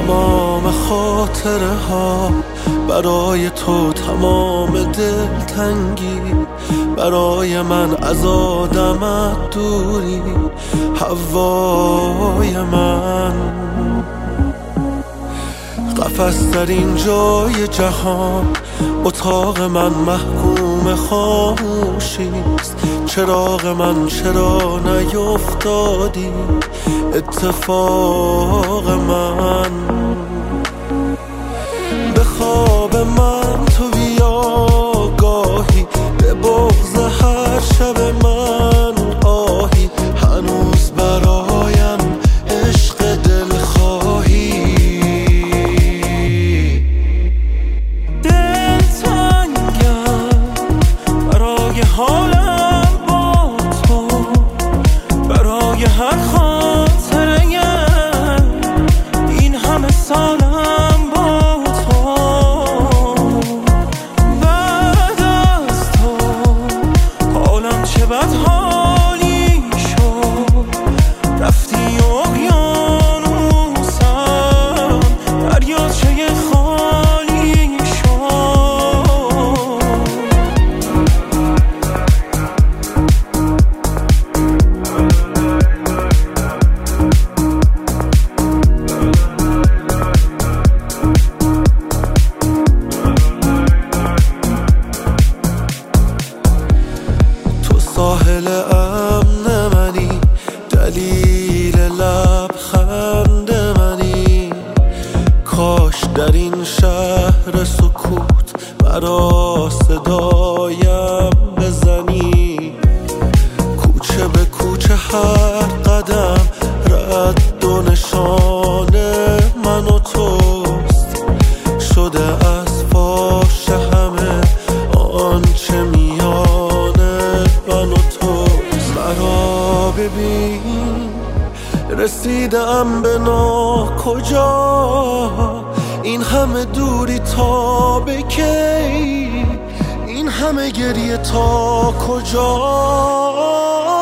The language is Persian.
تمام خاطره ها، برای تو تمام دلتنگی، برای من از آدمت دوری، هوای من. قفس در این جای جهان، اتاق من محکوم خاموشیست. چراغ من چرا نیفتادی؟ اتفاق من به خواب من تو بیا گاهی، به بغض هر شب من آهی، هنوز برایم عشق دلخواهی. حالم با تو، برای هر خاطره این همه سالم با تو، بعد از تو حالم چه بد حالی شد. رفتی اقیانوسم، دریاچه خالی شد. ساحل امن منی، دلیل لبخند منی. کاش در این شهر سکوت مرا صدایم بزنی. کوچه به کوچه هر قدم رد و نشان من و توست. شده از فاش همه آنچه میان من و تو. مرا ببین رسیدم به ناکجا، این همه دوری تا به کی؟ این همه گریه تا کجا؟